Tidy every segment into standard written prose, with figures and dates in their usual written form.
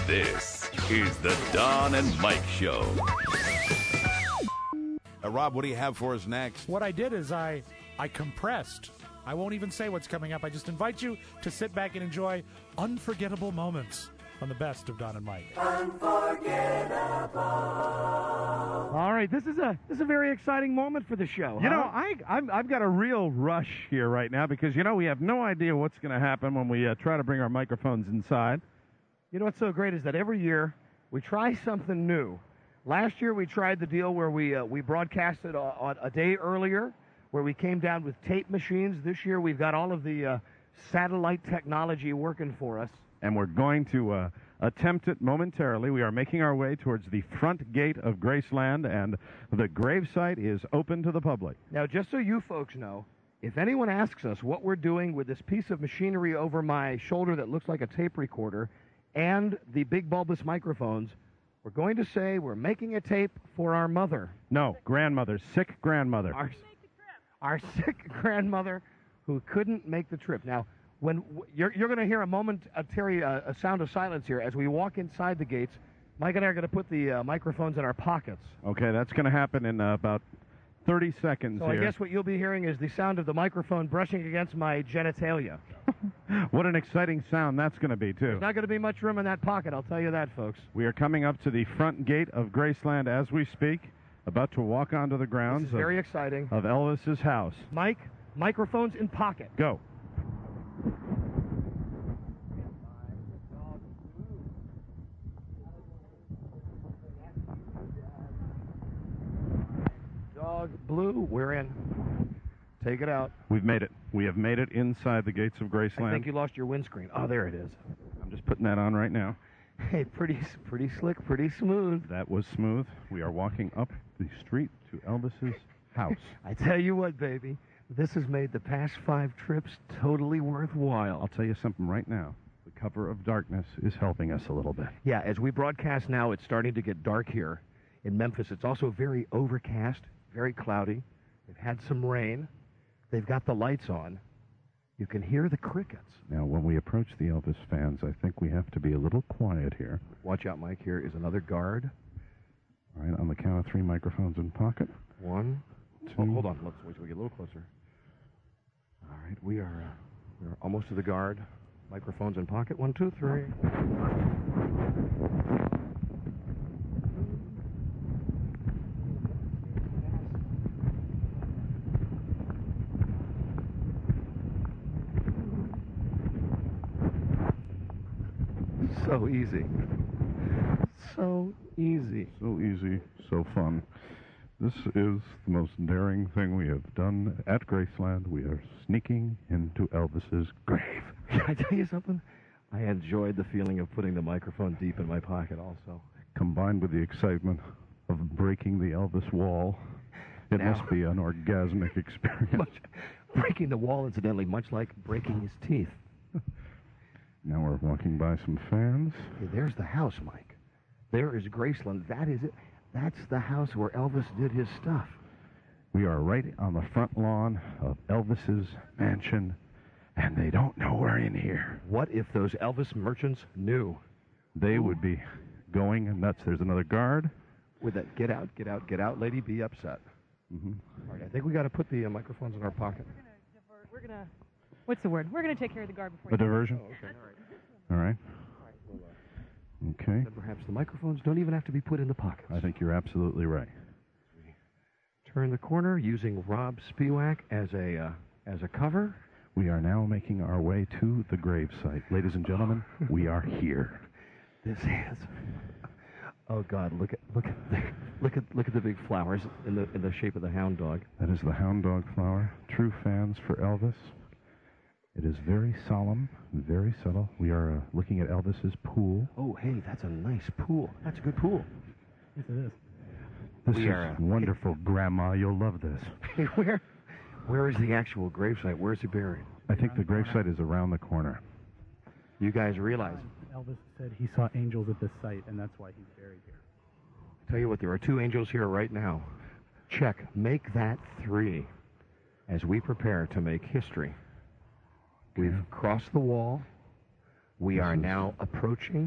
This is the Don and Mike Show. Rob, what do you have for us next? What I did is I compressed. I won't even say what's coming up. I just invite you to sit back and enjoy unforgettable moments on the best of Don and Mike. Unforgettable. All right, this is a very exciting moment for the show. You know, I've got a real rush here right now because, you know, we have no idea what's going to happen when we try to bring our microphones inside. You know what's so great is that every year we try something new. Last year we tried the deal where we broadcasted on a day earlier, where we came down with tape machines. This year we've got all of the satellite technology working for us. And we're going to attempt it momentarily. We are making our way towards the front gate of Graceland, and the gravesite is open to the public. Now, just so you folks know, if anyone asks us what we're doing with this piece of machinery over my shoulder that looks like a tape recorder and the big bulbous microphones, we're going to say we're making a tape for our mother. No, grandmother, sick grandmother. Our sick grandmother who couldn't make the trip. Now, when you're going to hear a moment, Terry, a sound of silence here as we walk inside the gates. Mike and I are going to put the microphones in our pockets. Okay, that's going to happen in about 30 seconds so here. I guess what you'll be hearing is the sound of the microphone brushing against my genitalia. What an exciting sound that's going to be, too. There's not going to be much room in that pocket, I'll tell you that, folks. We are coming up to the front gate of Graceland as we speak, about to walk onto the grounds very exciting. Of Elvis's house. Mike, microphones in pocket. Go. Dog Blue, we're in. Take it out. We've made it. We have made it inside the gates of Graceland. I think you lost your windscreen. Oh, there it is. I'm just putting that on right now. Hey, pretty slick, pretty smooth. That was smooth. We are walking up the street to Elvis's house. I tell you what, baby, this has made the past 5 trips totally worthwhile. I'll tell you something right now. The cover of darkness is helping us a little bit. Yeah, as we broadcast now, it's starting to get dark here in Memphis. It's also very overcast, very cloudy. They've had some rain. They've got the lights on. You can hear the crickets. Now, when we approach the Elvis fans, I think we have to be a little quiet here. Watch out, Mike. Here is another guard. All right, on the count of 3, microphones in pocket. 1, 2. Oh, hold on. Let's wait till we get a little closer. All right, we're almost to the guard. Microphones in pocket. 1, 2, 3. So easy. So easy. So easy, so fun. This is the most daring thing we have done at Graceland. We are sneaking into Elvis's grave. Can I tell you something? I enjoyed the feeling of putting the microphone deep in my pocket also. Combined with the excitement of breaking the Elvis wall, it must be an orgasmic experience. Breaking the wall, incidentally, much like breaking his teeth. Now we're walking by some fans. Hey, there's the house, Mike. There is Graceland. That is it. That's the house where Elvis did his stuff. We are right on the front lawn of Elvis's mansion, and they don't know we're in here. What if those Elvis merchants knew? They would be going nuts. There's another guard. With that get out, lady, be upset. Mm-hmm. All right, I think we got to put the microphones in our pocket. We're going to, what's the word? We're going to take care of the guard before a diversion? Oh, okay, all right. All right. Okay. Then perhaps the microphones don't even have to be put in the pockets. I think you're absolutely right. Turn the corner using Rob Spiewak as a cover. We are now making our way to the gravesite. Ladies and gentlemen, we are here. This is. Oh God! Look at the big flowers in the shape of the hound dog. That is the hound dog flower. True fans for Elvis. It is very solemn, very subtle. We are looking at Elvis's pool. Oh, hey, that's a nice pool. That's a good pool. Yes, it is. This is wonderful, Grandma. You'll love this. Hey, where is the actual gravesite? Where is he buried? I think the gravesite is around the corner. You guys realize? Elvis said he saw angels at this site, and that's why he's buried here. I tell you what, there are 2 angels here right now. Check. Make that 3 as we prepare to make history. We've crossed the wall. We are now approaching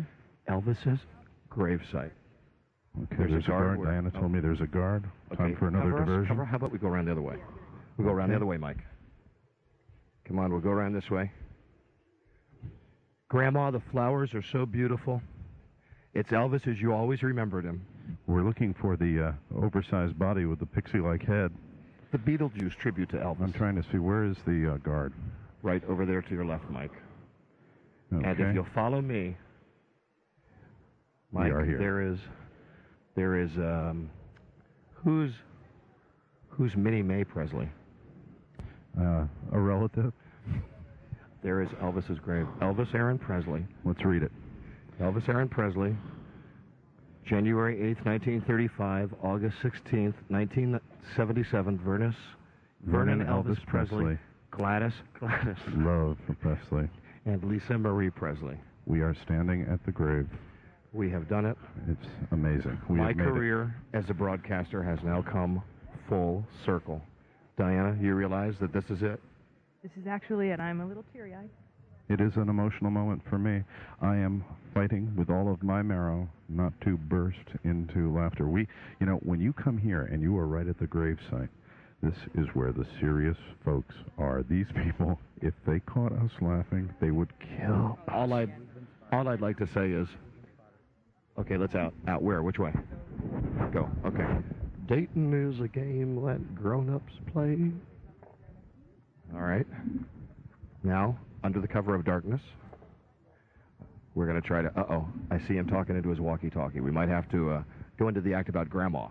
Elvis's gravesite. Okay, there's a guard. Diana told me there's a guard. Time for another diversion. How about we go around the other way? We'll go around the other way, Mike. Come on, we'll go around this way. Grandma, the flowers are so beautiful. It's Elvis as you always remembered him. We're looking for the oversized body with the pixie-like head. The Beetlejuice tribute to Elvis. I'm trying to see, where is the guard? Right over there to your left, Mike. Okay. And if you'll follow me, Mike, we are here. there is who's Minnie Mae Presley? A relative? There is Elvis's grave. Elvis Aaron Presley. Let's read it. Elvis Aaron Presley, January 8th, 1935, August 16th, 1977, Vernon Elvis Presley, Gladys, Love for Presley, and Lisa Marie Presley. We are standing at the grave. We have done it. It's amazing. My career as a broadcaster has now come full circle. Diana, you realize that this is it? This is actually it. I'm a little teary-eyed. It is an emotional moment for me. I am fighting with all of my marrow not to burst into laughter. When you come here and you are right at the gravesite, this is where the serious folks are. These people, if they caught us laughing, they would kill us. All I'd like to say is, okay, let's out. Out where? Which way? Go. Okay. Dayton is a game let grown-ups play. All right. Now, under the cover of darkness, we're going to try to... I see him talking into his walkie-talkie. We might have to go into the act about Grandma.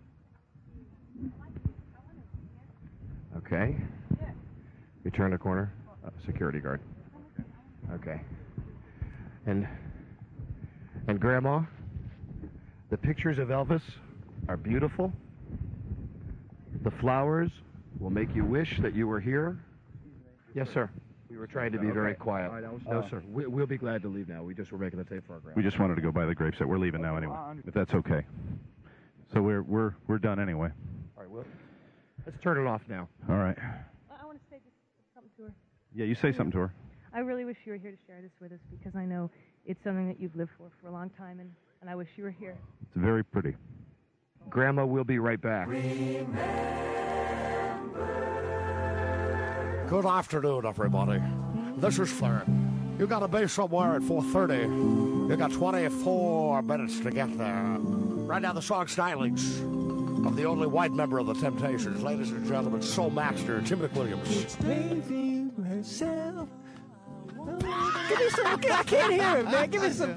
Okay. You turn the corner. Security guard. Okay. And Grandma, the pictures of Elvis are beautiful. The flowers will make you wish that you were here. Yes, sir. We were trying to be very quiet. No, sir. We'll be glad to leave now. We just were making a tape for our grandma. We just wanted to go by the gravesite. We're leaving now anyway, if that's okay. So we're done anyway. All right, well, let's turn it off now. All right. I want to say just something to her. Yeah, you say something to her. I really wish you were here to share this with us because I know it's something that you've lived for a long time, and I wish you were here. It's very pretty. Grandma, we'll be right back. Good afternoon, everybody. This is Flair. You got to be somewhere at 4:30. You got 24 minutes to get there. Right now, the song stylings of the only white member of the Temptations, ladies and gentlemen, Soul Master Tim McWilliams. Give me some. I can't hear it, man. Give me some.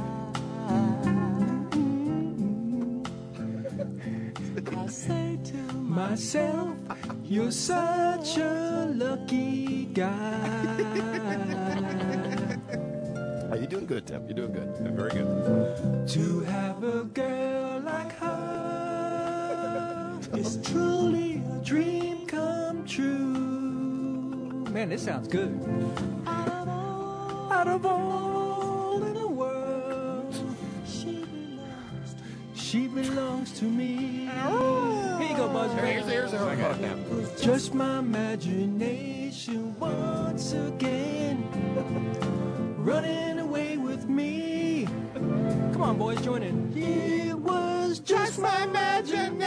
I say to myself, you're such a lucky guy. You're doing good, Tim. You're doing good. You're very good. To have a girl like her is truly a dream come true. Man, this sounds good. Out of all in the world, she belongs to me. Here you go, Buzz. Here's Just my imagination once again, running away with me. Come on, boys, join in. It was just my imagination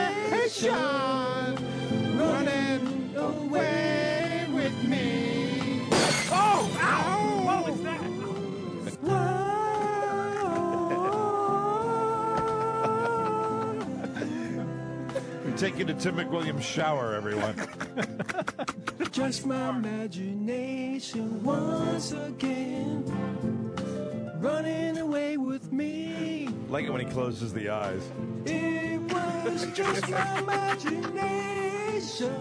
running away with me. Oh! Ow! What was that? We're taking a Tim McWilliams shower, everyone. Just my imagination once again, running away with me. Like it when he closes the eyes. It was just my imagination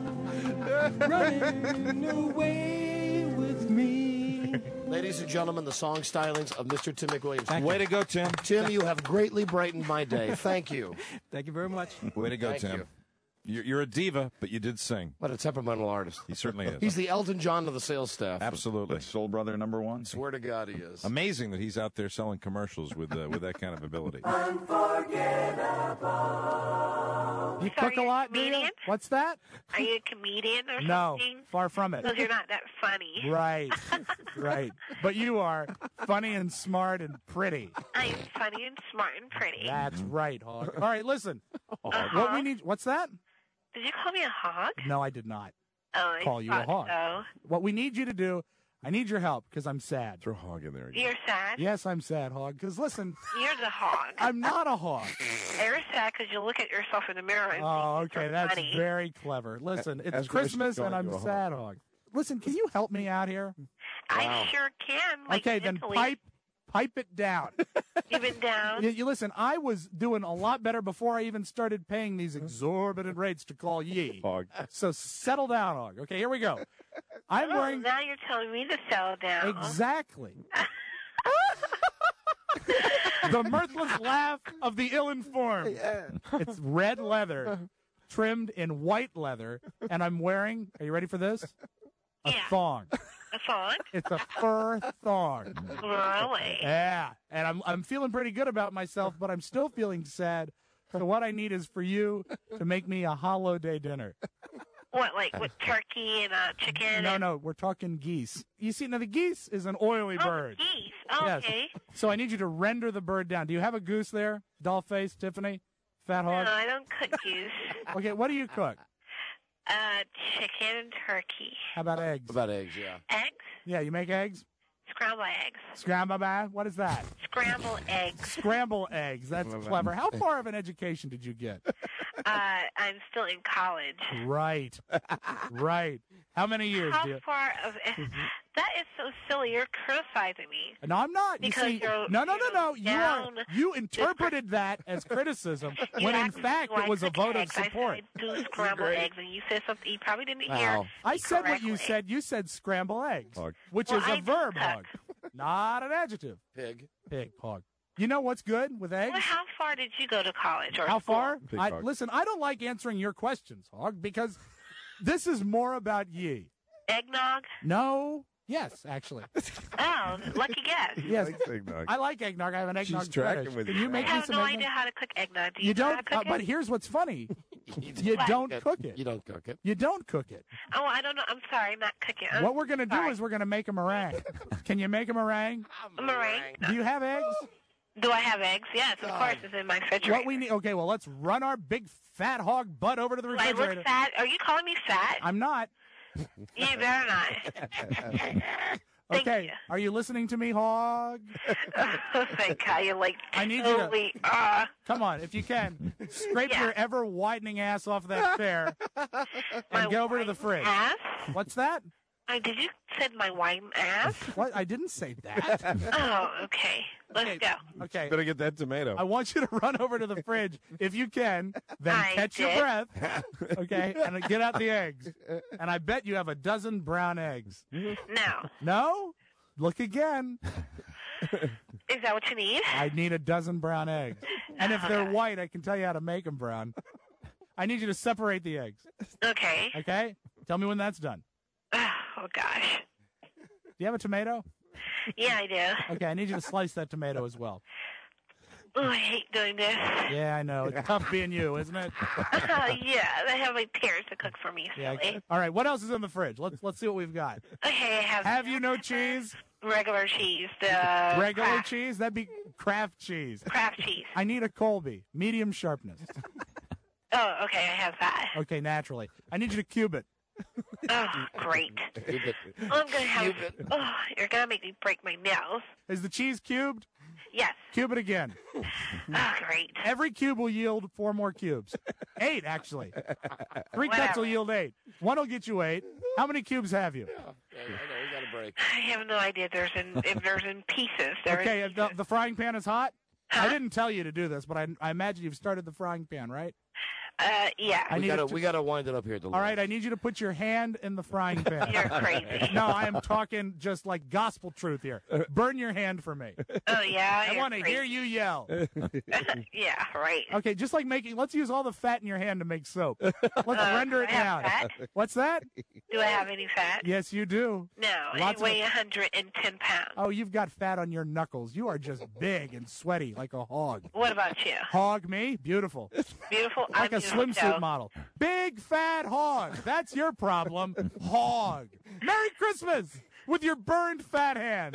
running away with me. Ladies and gentlemen, the song stylings of Mr. Tim McWilliams. Way to go, Tim. Tim, you have greatly brightened my day. Thank you. Thank you very much. Way to go, Thank Tim. you. You're a diva, but you did sing. What a temperamental artist. He certainly is. He's the Elton John of the sales staff. Absolutely. Soul Brother #1. Swear to God he is. Amazing that he's out there selling commercials with that kind of ability. You cook a lot, do you? comedian? What's that? Are you a comedian or No, something? far from it. Because you're not that funny. Right, right. But you are funny and smart and pretty. I'm funny and smart and pretty. That's right, Hog. All right, listen. Uh-huh. What we need? What's that? Did you call me a hog? No, I did not Oh, I call you a thought hog. so. What we need you to do, I need your help because I'm sad. Throw Hog in there again. You're sad? Yes, I'm sad, Hog. Because listen, You're the hog. I'm not a hog. You're sad because you look at yourself in the mirror and Oh, think okay, you're that's funny. very clever. Listen, it's Ask her if she's Christmas and calling I'm you a hog. sad, Hog. Listen, can you help me out here? I sure can. Like Okay, then mentally. pipe it down. You've been down. You listen, I was doing a lot better before I even started paying these exorbitant rates to call ye. Hog. So settle down, Hog. Okay, here we go. I'm Oh, wearing now you're telling me to settle down. exactly the mirthless laugh of the ill-informed. It's red leather, trimmed in white leather, and I'm wearing. Are you ready for this? A Yeah. thong. A thong? It's a fur thong. Really? Yeah, and I'm feeling pretty good about myself, but I'm still feeling sad. So what I need is for you to make me a holiday dinner. What, like with turkey and chicken? No, and... no, we're talking geese. You see, now the geese is an oily Oh, bird. geese. Oh, Yes. okay. So I need you to render the bird down. Do you have a goose there? Doll face, Tiffany? Fat No, hog? I don't cook goose. Okay, what do you cook? Chicken and turkey. How about eggs? About eggs, yeah. Eggs? Yeah, you make eggs? Scrambled eggs. Scramble bag? What is that? Scrambled eggs. Scramble eggs. That's clever. How far of an education did you get? I'm still in college. Right. Right. How many years How do you? far of... That is so silly. You're criticizing me. No, I'm not. Because you see, you're- no. down You interpreted that as criticism You when in asked me, fact do I it was a cook vote of eggs? support. I said, do scrambled eggs, and you said something you probably didn't hear. Wow. I me said what you correctly. said. You said scramble eggs, Hog. which Well, is I a do verb, cook. hog, not an adjective. Pig. Pig, hog. You know what's good with eggs? Well, how far did you go to college or How school? far? Big hog. Listen, I don't like answering your questions, hog, because this is more about ye. Eggnog? No. Yes, actually. Oh, lucky guess. Yes. Eggnog. I like eggnog. I have an eggnog She's tracking fetish. with Can you. you make I me have some no eggnog? idea how to cook eggnog. Do You know how don't. to cook But it? here's what's funny. You don't cook it. You don't cook it. You don't cook it. Oh, I don't know. I'm sorry. I'm not cooking. I'm What we're going to do sorry. is we're going to make a meringue. Can you make a meringue? A meringue. Do you have eggs? Do I have eggs? Yes, of course. It's in my refrigerator. What we need? Okay, well, let's run our big fat hog butt over to the Do I refrigerator. look fat? Are you calling me fat? I'm not. You better not. Thank Okay, you. are you listening to me, hog? Oh, thank God. You're like I need you to- totally, Come on, if you can, scrape Yeah. your ever widening ass off that chair my and go over to the wine fridge. Ass? What's that? Did you said my wine ass? What? I didn't say that. Oh, okay. Let's Okay. go. Okay. Better get that tomato. I want you to run over to the fridge if you can, then I catch your did. breath, okay, and then get out the eggs. And I bet you have a dozen brown eggs. No. No? Look again. Is that what you need? I need a dozen brown eggs. And if they're Okay. white, I can tell you how to make them brown. I need you to separate the eggs, Okay. okay? Tell me when that's done. Oh, gosh. Do you have a tomato? Yeah, I do. Okay, I need you to slice that tomato as well. Oh, I hate doing this. Yeah, I know. It's tough being you, isn't it? Yeah, I have my parents to cook for me. Yeah. Silly. All right, what else is in the fridge? Let's see what we've got. Okay, I have. Have you no cheese? Regular cheese. The Regular Kraft, cheese? That'd be Kraft cheese. Kraft cheese. I need a Colby, medium sharpness. Oh, okay, I have that. Okay, naturally. I need you to cube it. Oh, great. I'm gonna have. Oh, you're gonna make me break my nails. Is the cheese cubed? Yes. Cube it again. Oh, great. Every cube will yield 4 more cubes. 8, actually. 3 cuts Whatever. will yield 8. One will get you 8. How many cubes have you? I know, we got a break. I have no idea. If there's in pieces. Okay, if the frying pan is hot? I didn't tell you to do this, but I imagine you've started the frying pan, right? Yeah. We gotta wind it up here. All right, I need you to put your hand in the frying pan. You're crazy. No, I am talking just like gospel truth here. Burn your hand for me. Oh, yeah? I want to hear you yell. Yeah, right. Okay, just like let's use all the fat in your hand to make soap. Let's render it do I have down. fat? What's that? Do I have any fat? Yes, you do. No, Lots I weigh 110 pounds. Oh, you've got fat on your knuckles. You are just big and sweaty like a hog. What about you? Hog me? Beautiful. Beautiful? Like I'm a beautiful, swimsuit too. model. Big fat hog. That's your problem. Hog. Merry Christmas with your burned fat hand.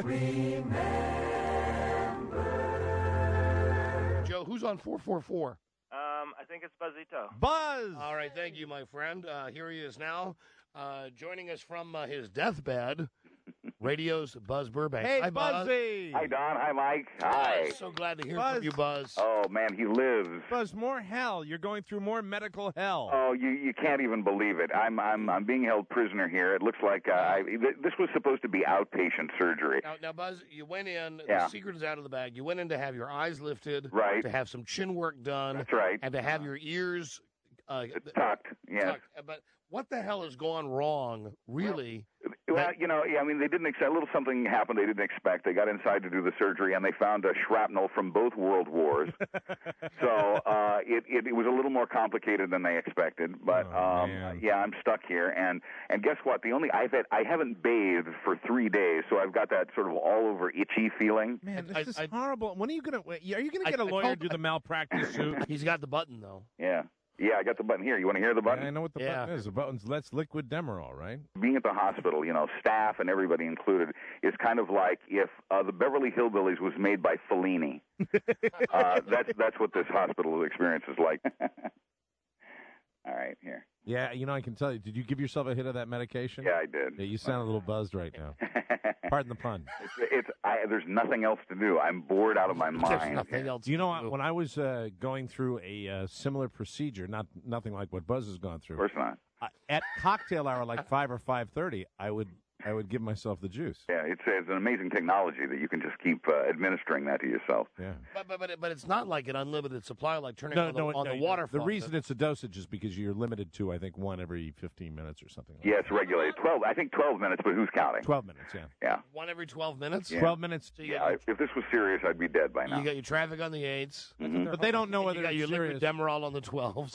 Joe, who's on 444? I think it's Buzzito. Buzz! All right, thank you, my friend. Here he is now, joining us from his deathbed, radio's Buzz Burbank. Hey, Hi, Buzz. Buzzy! Hi, Don. Hi, Mike. Hi. So glad to hear Buzz. from you, Buzz. Oh, man, he lives. Buzz, more hell. You're going through more medical hell. Oh, you can't even believe it. I'm being held prisoner here. It looks like this was supposed to be outpatient surgery. Now, Buzz, you went in. Yeah. The secret is out of the bag. You went in to have your eyes lifted, Right. to have some chin work done, That's right. and to have your ears Tucked, yes. tucked. But what the hell has gone wrong, really? Well, I mean, they didn't expect. A little something happened they didn't expect. They got inside to do the surgery, and they found a shrapnel from both world wars. So it was a little more complicated than they expected. But yeah, I'm stuck here, and guess what? I haven't bathed for 3 days, so I've got that sort of all over itchy feeling. Man, this is horrible. When are you gonna? Are you gonna get a lawyer to do the malpractice suit? He's got the button though. Yeah, I got the button here. You want to hear the button? I know what the button is. The button's Let's Liquid Demerol, right? Being at the hospital, staff and everybody included, is kind of like if the Beverly Hillbillies was made by Fellini. That's what this hospital experience is like. All right, here. Yeah, I can tell you. Did you give yourself a hit of that medication? Yeah, I did. Yeah, you sound a little buzzed right now. Pardon the pun. There's nothing else to do. I'm bored out of my mind. There's nothing else. When I was going through a similar procedure, nothing like what Buzz has gone through. Of course not. At cocktail hour, like 5 or 5:30, I would give myself the juice. Yeah, it's an amazing technology that you can just keep administering that to yourself. Yeah. But it's not like an unlimited supply, like turning on the water The faucet. reason it's a dosage is because you're limited to, I think, one every 15 minutes or something. Yeah, it's regulated. 12 minutes, but who's counting? 12 minutes, yeah. Yeah. One every 12 minutes? Yeah. 12 minutes. So if this was serious, I'd be dead by now. You got your traffic on the 8s. Mm-hmm. But they don't know whether you got it's your serious. liquid Demerol on the 12s.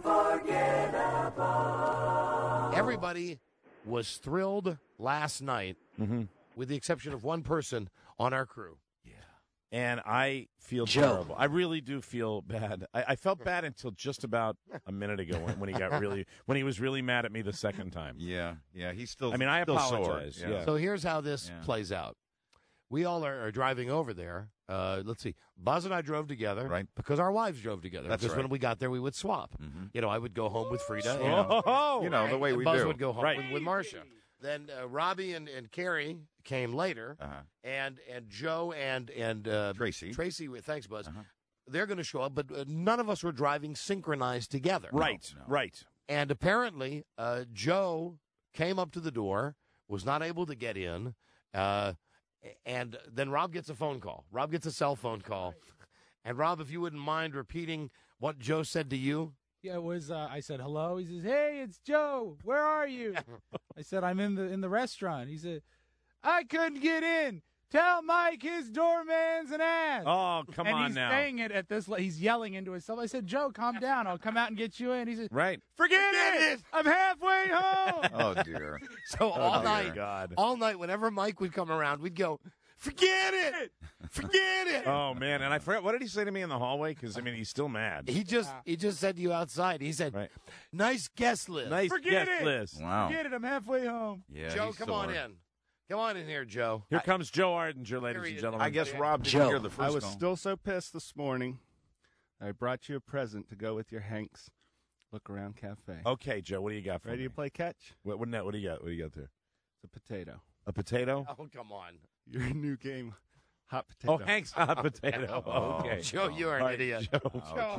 Everybody was thrilled last night, with the exception of one person on our crew. And I feel terrible. I really do feel bad. I felt bad until just about a minute ago when he was really mad at me the second time. Yeah, he's still. I mean, I still apologize. sore. Yeah. So here's how this plays out. We all are driving over there. Let's see. Buzz and I drove together, right? Because our wives drove together. That's because right. when we got there, we would swap. Mm-hmm. I would go home with Frida. The way we Buzz do. would go home Right. with Marcia. Then Robbie and Carrie came later, and Joe and Tracy. Thanks, Buzz. They're going to show up, but none of us were driving synchronized together. Right, right. And apparently, Joe came up to the door, was not able to get in, and then Rob gets a phone call. Rob gets a cell phone call. And Rob, if you wouldn't mind repeating what Joe said to you. Yeah, it was. I said hello. He says, "Hey, it's Joe. Where are you?" I said, "I'm in the restaurant." He said, "I couldn't get in. Tell Mike his doorman's an ass." Oh, come and on he's now. saying it at this. He's yelling into himself. I said, "Joe, calm down. I'll come out and get you in." He said, "Right, forget it. I'm halfway home." Oh dear. So all night, whenever Mike would come around, we'd go, "Forget it. Forget it." Oh man, and I forgot, what did he say to me in the hallway? Because he's still mad. He just said to you outside. He said, "Nice guest list. Nice Forget guest it. list. Wow. Forget it. I'm halfway home. Yeah, Joe, come on in. Come on in here, Joe. Here comes Joe Ardinger, ladies and gentlemen. I guess Rob didn't hear the first I was call. still so pissed this morning. I brought you a present to go with your Hank's Look Around Cafe. Okay, Joe, what do you got for Ready me? to play catch? What do you got? What do you got there? It's a potato. A potato? Oh, come on. Your new game, Hot Potato. Oh, Hank's hot potato. Okay. Joe, you're an All right, idiot. Joe.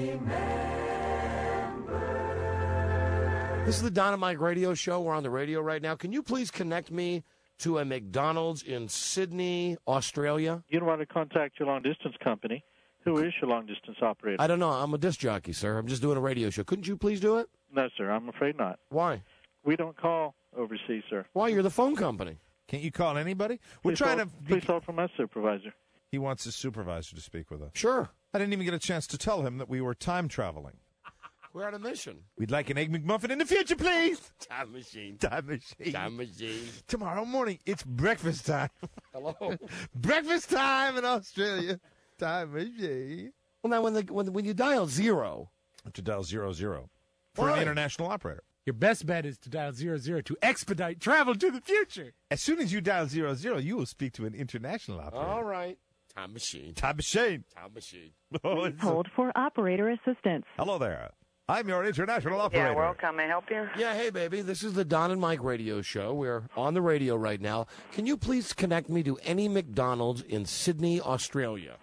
This is the Don and Mike radio show. We're on the radio right now. Can you please connect me to a McDonald's in Sydney, Australia? You'd want to contact your long-distance company, Who is your long-distance operator? I don't know. I'm a disc jockey, sir. I'm just doing a radio show. Couldn't you please do it? No, sir. I'm afraid not. Why? We don't call overseas, sir. Why? You're the phone company. Can't you call anybody? We're Please trying hold- to. Please hold for my supervisor. He wants his supervisor to speak with us. Sure. I didn't even get a chance to tell him that we were time traveling. We're on a mission. We'd like an Egg McMuffin in the future, please. Time machine. Time machine. Time machine. Tomorrow morning, it's breakfast time. Hello. Breakfast time in Australia. Time machine. Well, now when you dial 0, To dial 00 for Why? an international operator. Your best bet is to dial 00 to expedite travel to the future. As soon as you dial 00, you will speak to an international operator. all right. Time machine. Time machine. Time machine. Oh, it's Hold for operator assistance. Hello there. I'm your international operator. Yeah, welcome. May I help you? Yeah, hey, baby. This is the Don and Mike radio show. We're on the radio right now. Can you please connect me to any McDonald's in Sydney, Australia?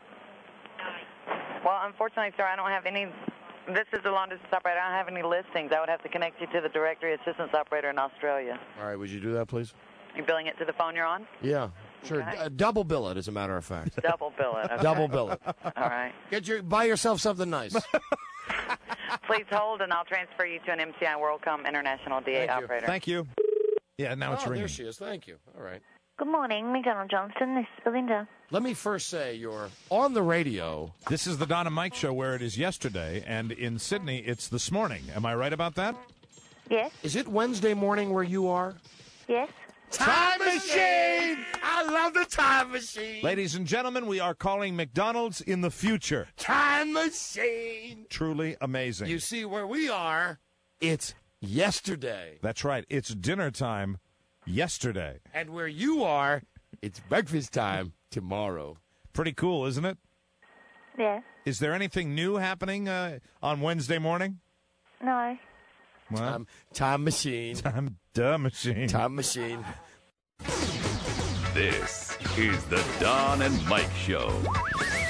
Well, unfortunately, sir, I don't have any. This is the long-distance operator. I don't have any listings. I would have to connect you to the directory assistance operator in Australia. All right, would you do that, please? You billing it to the phone you're on? Yeah, sure. Okay. Double bill it, as a matter of fact. Double bill it. Okay. Double bill it. All right. Buy yourself something nice. Please hold, and I'll transfer you to an MCI WorldCom International DA operator. Thank you. Yeah, now it's ringing. There she is. Thank you. All right. Good morning, McDonald Johnson. This is Belinda. Let me first say you're on the radio. This is the Don and Mike show where it is yesterday, and in Sydney it's this morning. Am I right about that? Yes. Is it Wednesday morning where you are? Yes. Time machine! I love the time machine. Ladies and gentlemen, we are calling McDonald's in the future. Time machine. Truly amazing. You see where we are? It's yesterday. That's right. It's dinner time yesterday. And where you are, it's breakfast time tomorrow. Pretty cool, isn't it? Yes. Is there anything new happening on Wednesday morning? No. Well, time machine. Time machine. Time machine. This is the Don and Mike Show.